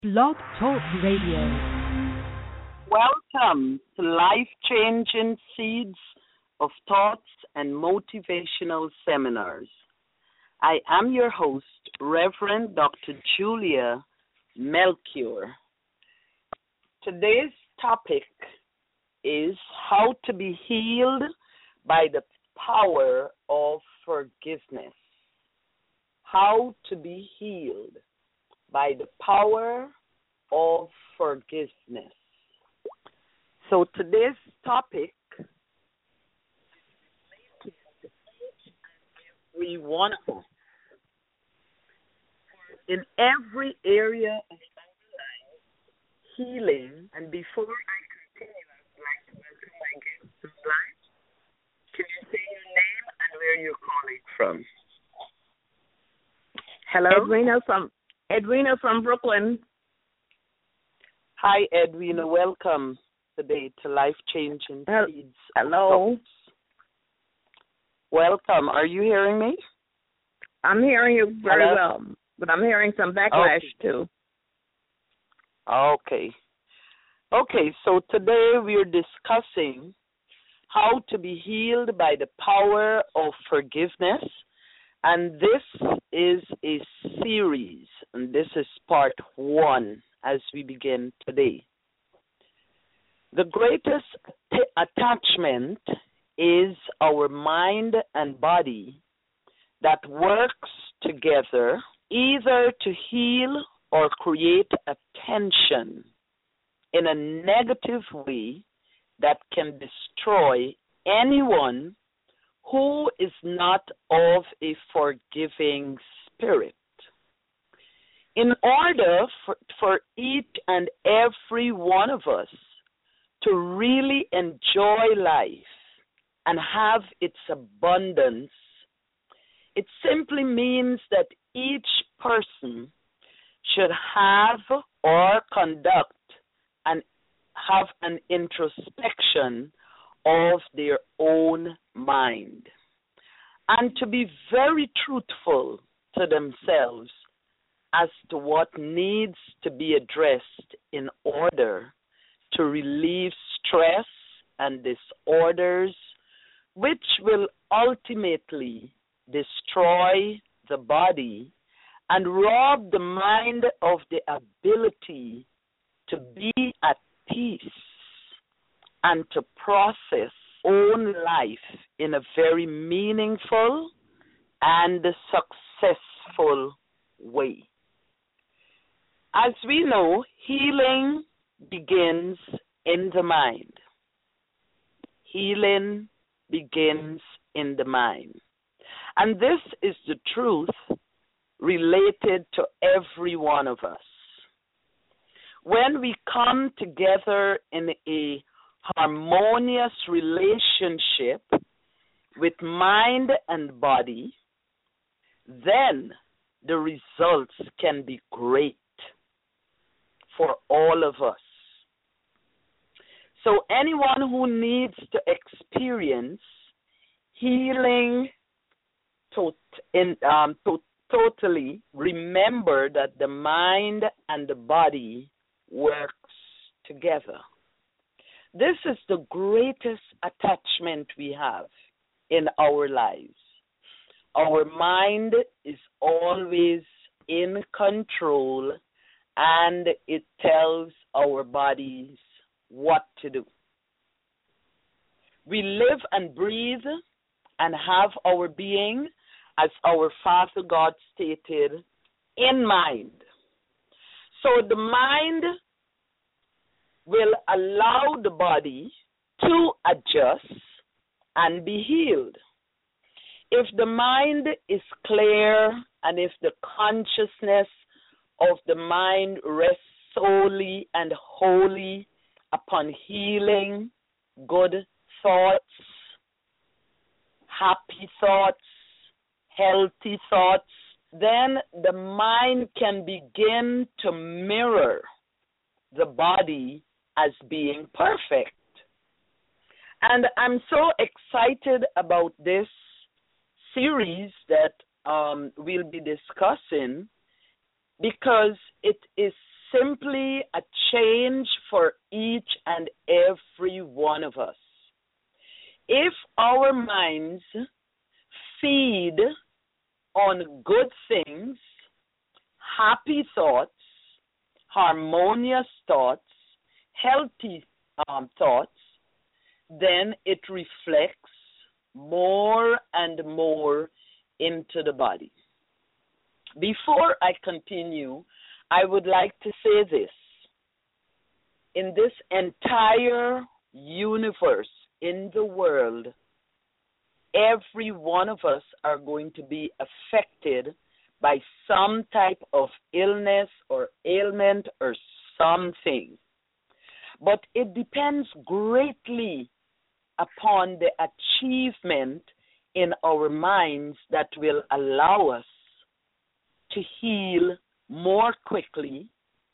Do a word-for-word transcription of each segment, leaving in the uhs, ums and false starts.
Blog Talk Radio. Welcome to Life-Changing Seeds of Thoughts and Motivational Seminars. I am your host, Reverend Doctor Julia Melchior. Today's topic is how to be healed by the power of forgiveness. How to be healed by the power of forgiveness. So today's topic, we want in every area of healing. And before I continue, I'd like to welcome my guest tonight. Can you say your name and where you're calling from? Hello? Edwina from Edwina from Brooklyn. Hi, Edwina. Welcome today to Life Changing Seeds. Hello. Welcome. Are you hearing me? I'm hearing you very Hello? well, but I'm hearing some backlash okay. too. Okay. Okay, so today we're discussing how to be healed by the power of forgiveness. And this is a series, and this is part one as we begin today. The greatest t- attachment is our mind and body that works together either to heal or create a tension in a negative way that can destroy anyone who is not of a forgiving spirit. In order for, for each and every one of us to really enjoy life and have its abundance, it simply means that each person should have or conduct and have an introspection of their own mind, and to be very truthful to themselves as to what needs to be addressed in order to relieve stress and disorders, which will ultimately destroy the body and rob the mind of the ability to be at peace and to process own life in a very meaningful and successful way. As we know, healing begins in the mind. Healing begins in the mind. And this is the truth related to every one of us. When we come together in a harmonious relationship with mind and body, then the results can be great for all of us. So anyone who needs to experience healing to, in, um, to totally remember that the mind and the body works together. This is the greatest attachment we have in our lives. Our mind is always in control, and it tells our bodies what to do. We live and breathe and have our being, as our Father God stated, in mind. So the mind will allow the body to adjust and be healed. If the mind is clear and if the consciousness of the mind rests solely and wholly upon healing, good thoughts, happy thoughts, healthy thoughts, then the mind can begin to mirror the body as being perfect. And I'm so excited about this series that um, we'll be discussing because it is simply a change for each and every one of us. If our minds feed on good things, happy thoughts, harmonious thoughts, healthy um, thoughts, then it reflects more and more into the body. Before I continue, I would like to say this. In this entire universe, in the world, every one of us are going to be affected by some type of illness or ailment or something. But it depends greatly upon the achievement in our minds that will allow us to heal more quickly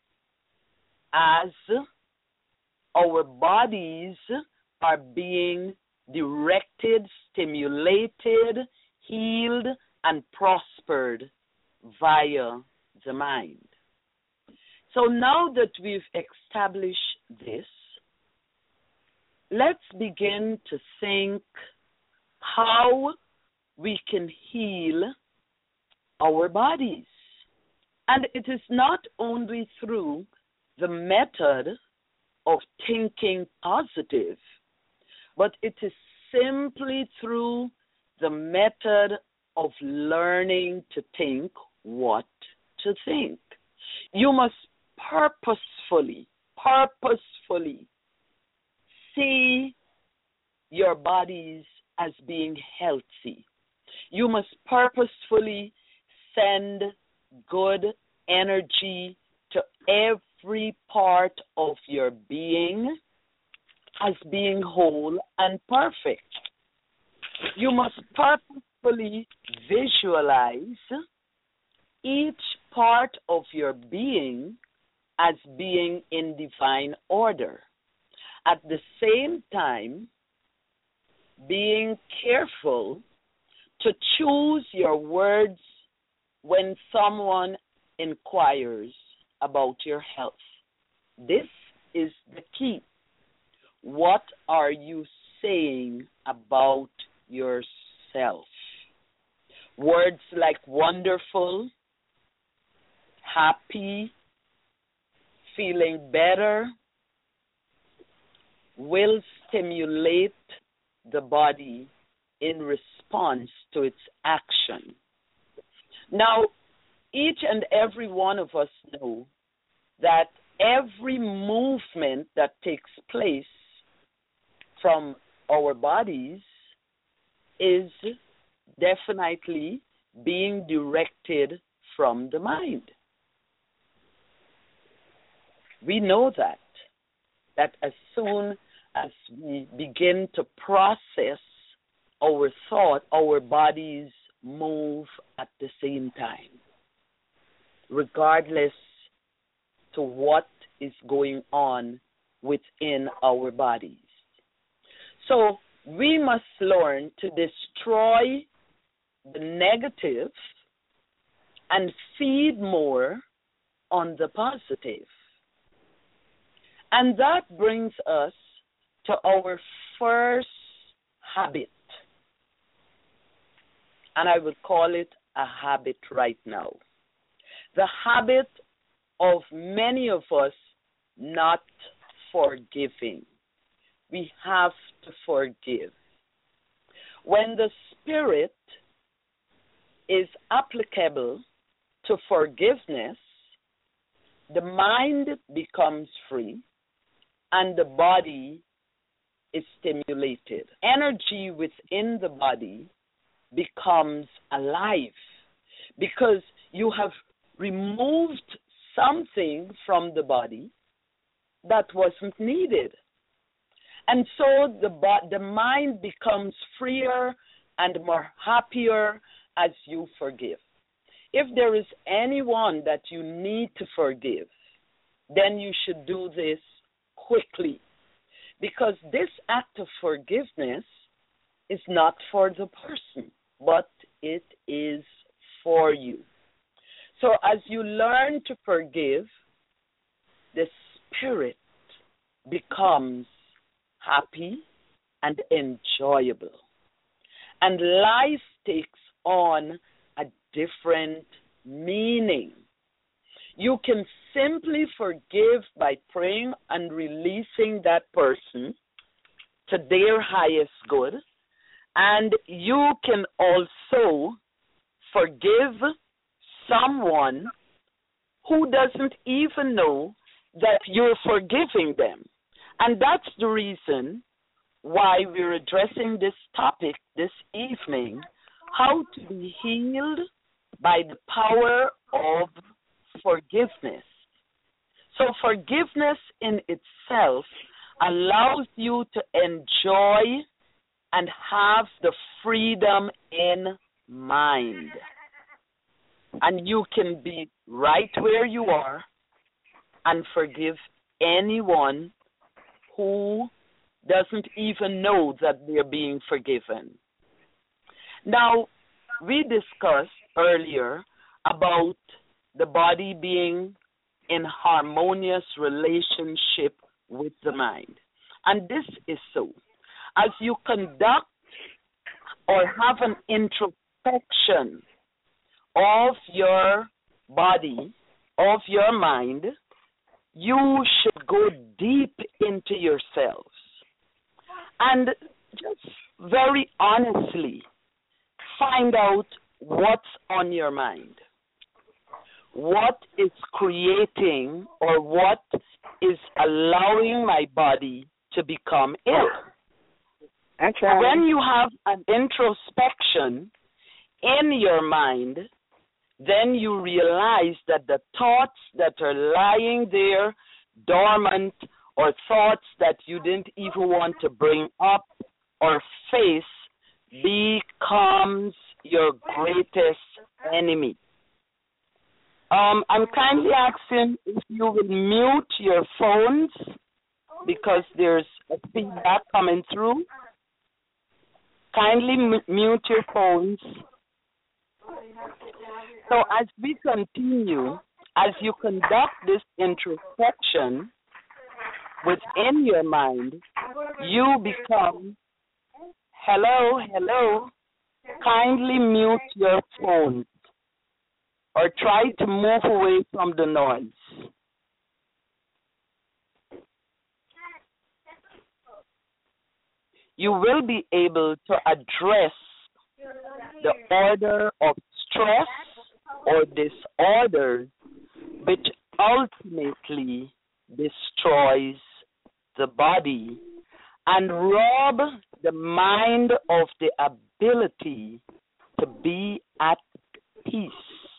as our bodies are being directed, stimulated, healed, and prospered via the mind. So now that we've established this, let's begin to think how we can heal our bodies. And it is not only through the method of thinking positive, but it is simply through the method of learning to think what to think. You must purposefully, purposefully see your bodies as being healthy. You must purposefully send good energy to every part of your being as being whole and perfect. You must purposefully visualize each part of your being as being in divine order. At the same time, being careful to choose your words when someone inquires about your health. This is the key. What are you saying about yourself? Words like wonderful, happy, feeling better will stimulate the body in response to its action. Now, each and every one of us know that every movement that takes place from our bodies is definitely being directed from the mind. We know that, that as soon as we begin to process our thought, our bodies move at the same time, regardless to what is going on within our bodies. So we must learn to destroy the negative and feed more on the positive. And that brings us to our first habit. And I would call it a habit right now. The habit of many of us not forgiving. We have to forgive. When the spirit is applicable to forgiveness, the mind becomes free and the body is stimulated. Energy within the body becomes alive because you have removed something from the body that wasn't needed. And so the the mind becomes freer and more happier as you forgive. If there is anyone that you need to forgive, then you should do this quickly, because this act of forgiveness is not for the person, but it is for you. So as you learn to forgive, the spirit becomes happy and enjoyable. And life takes on a different meaning. You can simply forgive by praying and releasing that person to their highest good. And you can also forgive someone who doesn't even know that you're forgiving them. And that's the reason why we're addressing this topic this evening, how to be healed by the power of forgiveness. So forgiveness in itself allows you to enjoy and have the freedom in mind. And you can be right where you are and forgive anyone who doesn't even know that they're being forgiven. Now, we discussed earlier about the body being in harmonious relationship with the mind. And this is so. As you conduct or have an introspection of your body, of your mind, you should go deep into yourselves and just very honestly find out what's on your mind. What is creating or what is allowing my body to become ill? Okay. When you have an introspection in your mind, then you realize that the thoughts that are lying there dormant or thoughts that you didn't even want to bring up or face becomes your greatest enemy. Um, I'm kindly asking if you will mute your phones because there's a feedback coming through. Kindly m- mute your phones. So as we continue, as you conduct this introspection within your mind, you become, hello, hello, kindly mute your phone or try to move away from the noise. You will be able to address the order of stress or disorders which ultimately destroys the body and rob the mind of the ability to be at peace.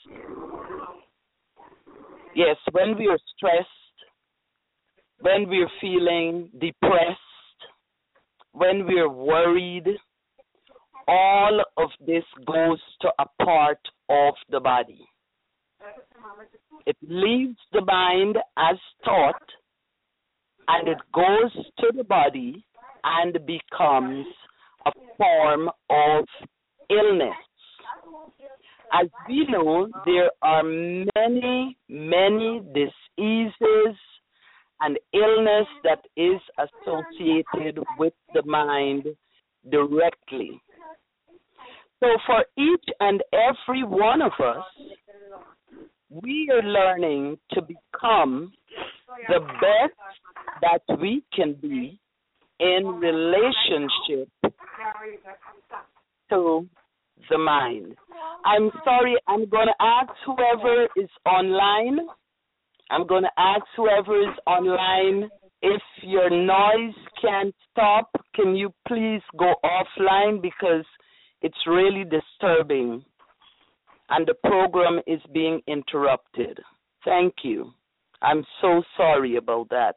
Yes, when we are stressed, when we're feeling depressed, when we're worried, all of this goes to a part of the body. It leaves the mind as thought, and it goes to the body and becomes a form of illness. As we know, there are many, many diseases and illness that is associated with the mind directly. So for each and every one of us, we are learning to become the best that we can be in relationship to the mind. I'm sorry, I'm going to ask whoever is online, I'm going to ask whoever is online, if your noise can't stop, can you please go offline because it's really disturbing and the program is being interrupted. Thank you. I'm so sorry about that.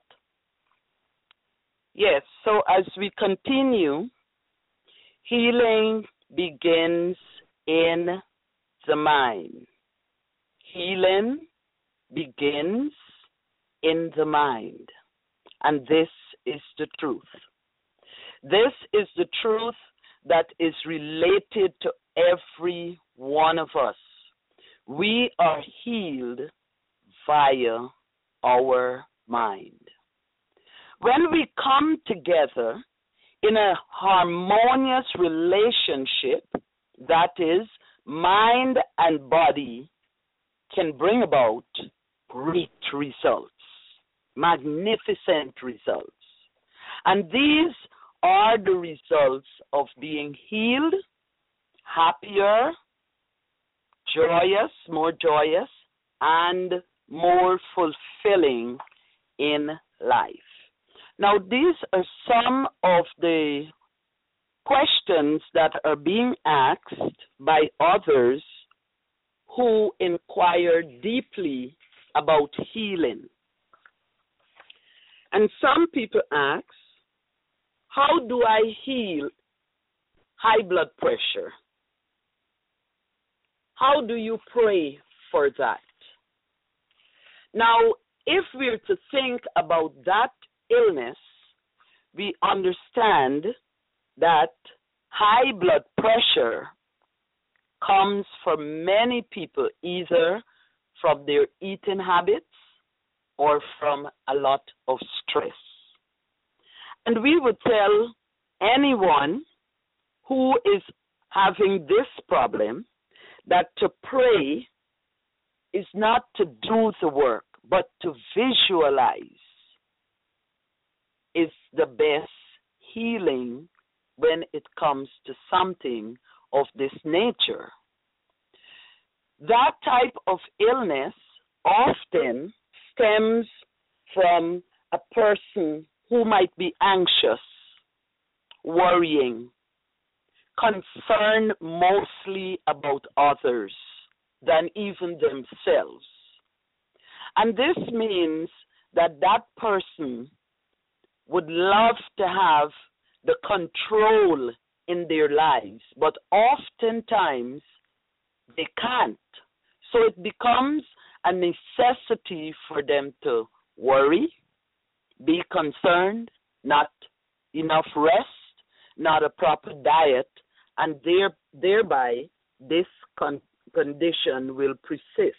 Yes, so as we continue, healing begins in the mind. Healing begins in the mind. And this is the truth. This is the truth that is related to every one of us. We are healed via our mind. When we come together in a harmonious relationship, that is, mind and body can bring about great results, magnificent results. And these are the results of being healed, happier, joyous, more joyous, and more fulfilling in life. Now, these are some of the questions that are being asked by others who inquire deeply about healing. And some people ask, how do I heal high blood pressure? How do you pray for that? Now, if we're to think about that illness, we understand that high blood pressure comes for many people either from their eating habits or from a lot of stress. And we would tell anyone who is having this problem that to pray is not to do the work, but to visualize is the best healing when it comes to something of this nature. That type of illness often stems from a person who might be anxious, worrying, concerned mostly about others than even themselves. And this means that that person would love to have the control in their lives, but oftentimes they can't. So it becomes a necessity for them to worry, be concerned, not enough rest, not a proper diet, and there, thereby this con- condition will persist.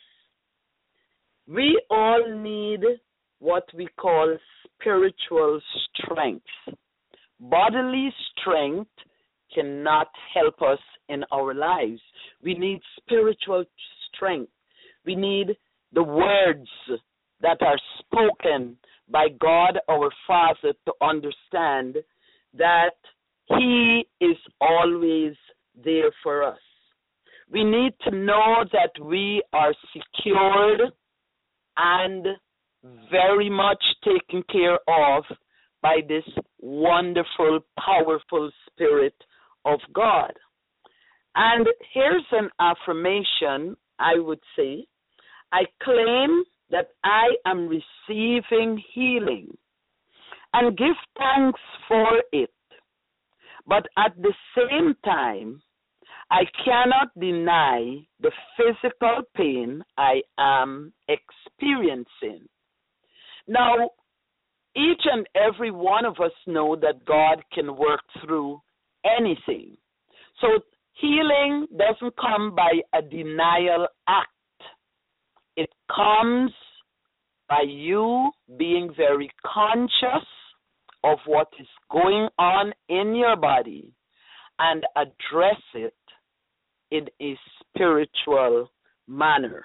We all need what we call spiritual strength. Bodily strength cannot help us in our lives. We need spiritual strength. We need the words that are spoken by God our Father to understand that He is always there for us. We need to know that we are secured and very much taken care of by this wonderful, powerful Spirit of God. And here's an affirmation I would say. I claim that I am receiving healing and give thanks for it. But at the same time, I cannot deny the physical pain I am experiencing. Now, each and every one of us know that God can work through anything. So healing doesn't come by a denial act. It comes by you being very conscious of what is going on in your body and address it in a spiritual manner.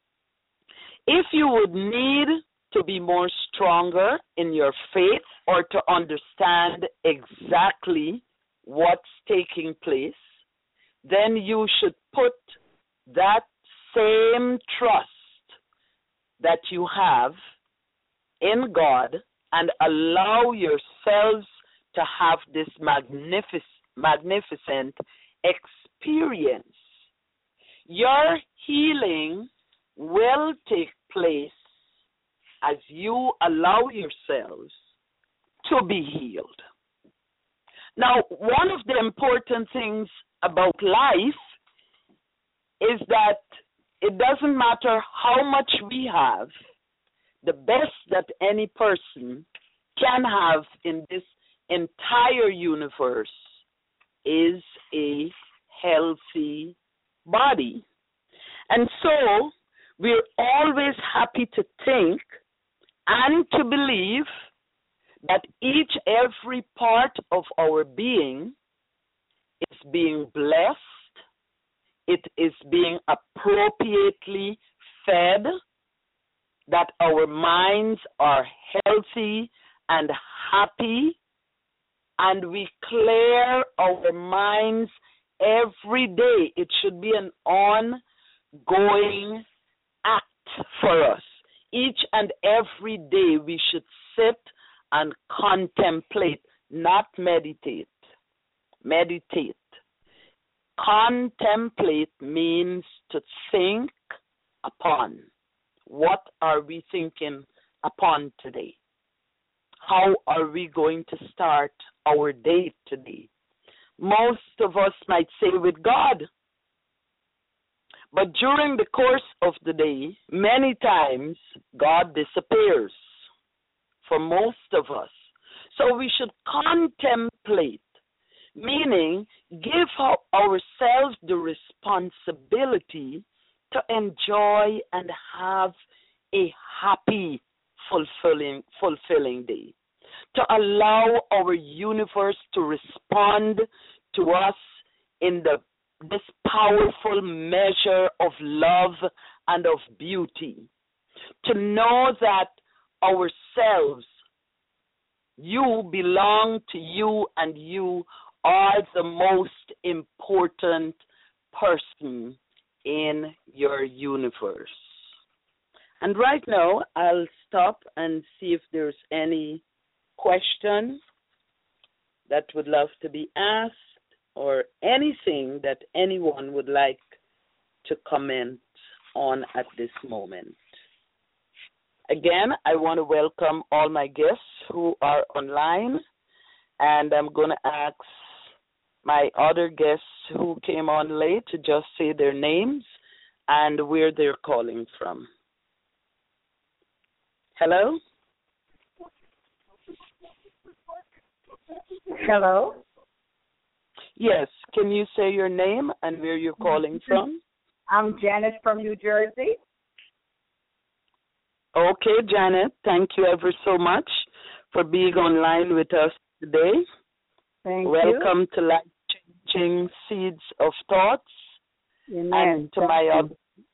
If you would need to be more stronger in your faith or to understand exactly what's taking place, then you should put that same trust that you have in God and allow yourselves to have this magnific- magnificent experience. Your healing will take place as you allow yourselves to be healed. Now, one of the important things about life is that it doesn't matter how much we have, the best that any person can have in this entire universe is a healthy body. And so we're always happy to think and to believe that each every part of our being is being blessed, it is being appropriately fed, that our minds are healthy and happy, and we clear our minds every day. It should be an ongoing act for us. Each and every day we should sit and contemplate, not meditate. Meditate. Contemplate means to think upon. What are we thinking upon today? How are we going to start our day today? Most of us might say with God. But during the course of the day, many times God disappears for most of us. So we should contemplate, meaning give ourselves the responsibility to enjoy and have a happy, fulfilling, fulfilling day. To allow our universe to respond to us in the this powerful measure of love and of beauty. To know that ourselves, you belong to you, and you are the most important person in your universe. And right now, I'll stop and see if there's any question that would love to be asked, or anything that anyone would like to comment on at this moment. Again, I want to welcome all my guests who are online, and I'm going to ask my other guests who came on late to just say their names and where they're calling from. Hello? Hello? Yes, can you say your name and where you're calling from? I'm Janet from New Jersey. Okay, Janet, thank you ever so much for being online with us today. Thank Welcome you. Welcome to Life Changing Seeds of Thoughts. Amen. And to thank my you. other,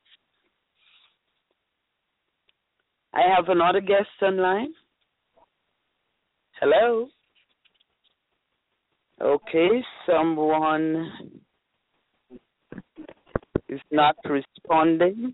I have another guest online. Hello? Okay, someone is not responding.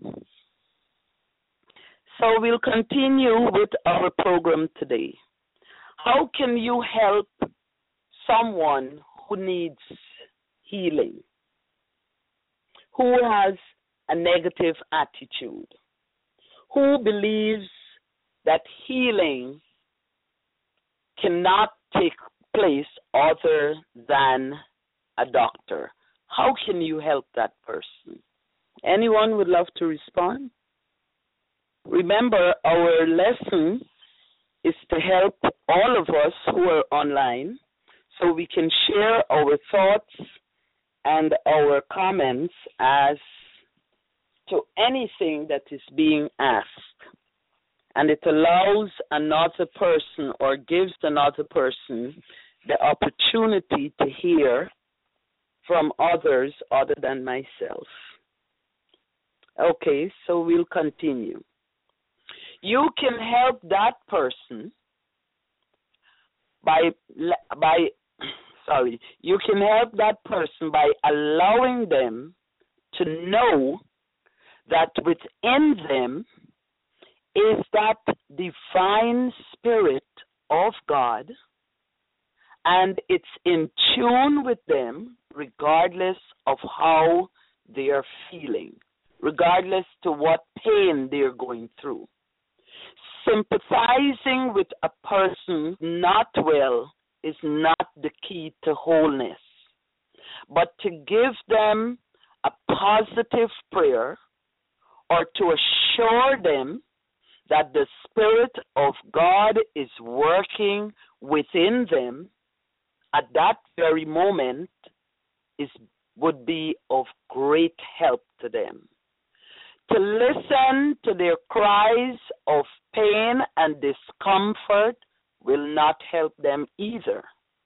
So we'll continue with our program today. How can you help someone who needs healing, who has a negative attitude, who believes that healing cannot take place other than a doctor? How can you help that person? Anyone would love to respond? Remember, our lesson is to help all of us who are online so we can share our thoughts and our comments as to anything that is being asked. And it allows another person or gives another person the opportunity to hear from others other than myself. Okay, so we'll continue. You can help that person by by sorry, you can help that person by allowing them to know that within them is that divine spirit of God, and it's in tune with them regardless of how they are feeling, regardless to what pain they're going through. Sympathizing with a person not well is not the key to wholeness, but to give them a positive prayer or to assure them that the Spirit of God is working within them at that very moment is would be of great help to them. To listen to their cries of pain and discomfort will not help them either.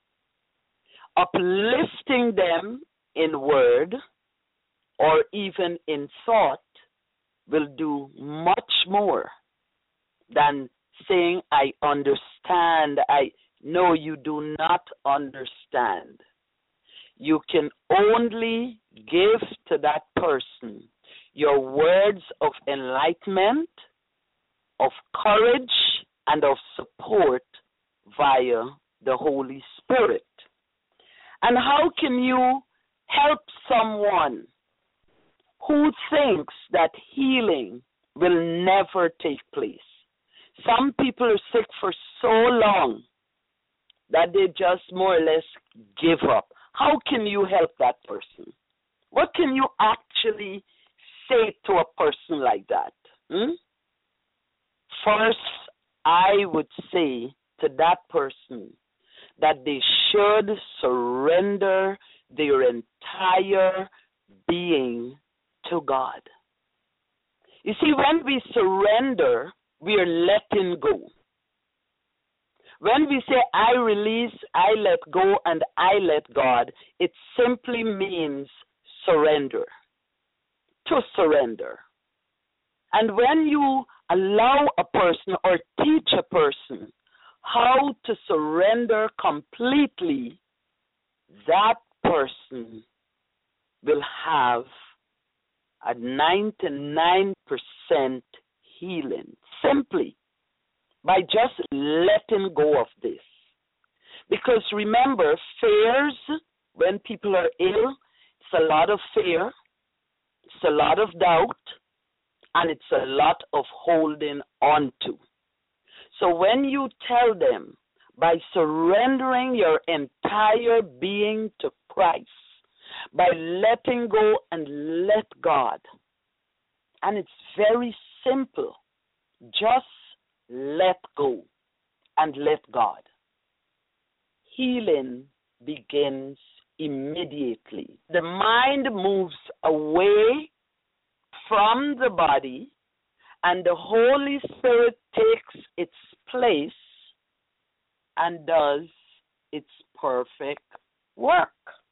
Uplifting them in word or even in thought will do much more than saying, I understand. I know you do not understand. You can only give to that person your words of enlightenment, of courage, and of support via the Holy Spirit. And how can you help someone who thinks that healing will never take place? Some people are sick for so long that they just more or less give up. How can you help that person? What can you actually say to a person like that? Hmm? First, I would say to that person that they should surrender their entire being to God. You see, when we surrender, we are letting go. When we say, I release, I let go, and I let God, it simply means surrender. To surrender. And when you allow a person or teach a person how to surrender completely, that person will have a ninety-nine percent healing simply by just letting go of this. Because remember, fears, when people are ill, it's a lot of fear, it's a lot of doubt, and it's a lot of holding on to. So when you tell them, by surrendering your entire being to Christ, by letting go and let God, and it's very simple, just let go and let God. Healing begins immediately. The mind moves away from the body, and the Holy Spirit takes its place and does its perfect work.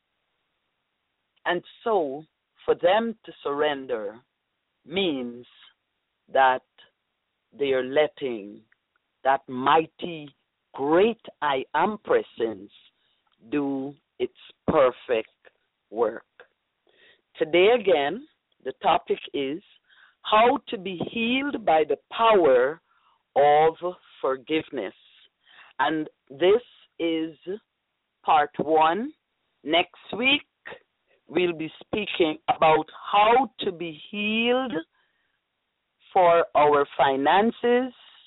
And so, for them to surrender means that they are letting that mighty, great I Am presence do its perfect work. Today again, the topic is how to be healed by the power of forgiveness. And this is part one. Next week, we'll be speaking about how to be healed for our finances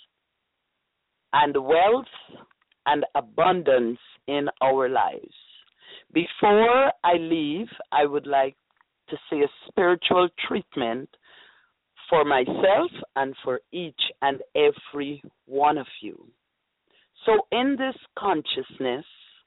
and wealth and abundance in our lives. Before I leave, I would like to say a spiritual treatment for myself and for each and every one of you. So in this consciousness,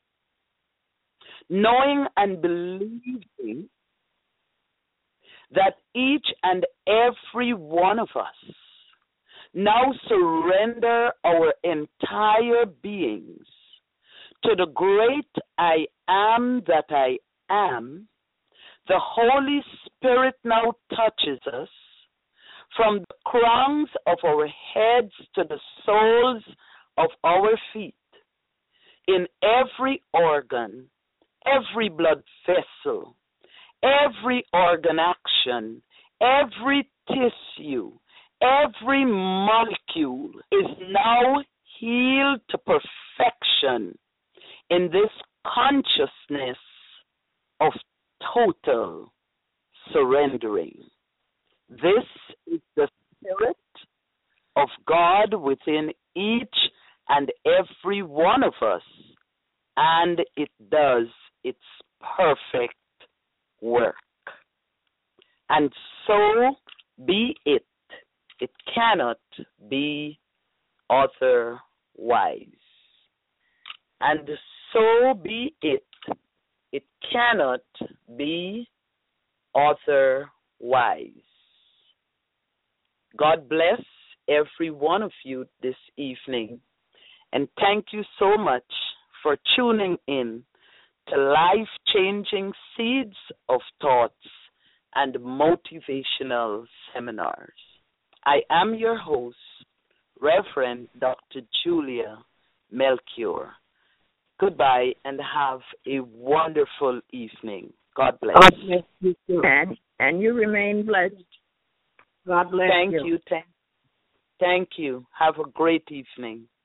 knowing and believing that each and every one of us now surrender our entire beings to the great I Am that I am, the Holy Spirit now touches us from the crowns of our heads to the soles of our feet, in every organ, every blood vessel, every organ action, every tissue, every molecule is now healed to perfection in this consciousness of total surrendering. This is the Spirit of God within each and every one of us, and it does its perfect work. And so be it. It cannot be otherwise. And so be it. It cannot be otherwise. God bless every one of you this evening. And thank you so much for tuning in to life-changing seeds of thoughts and motivational seminars. I am your host, Reverend Doctor Julia Melchior. Goodbye and have a wonderful evening. God bless. God bless you too. And, and you remain blessed. God bless Thank you. you. Thank, thank you. Have a great evening.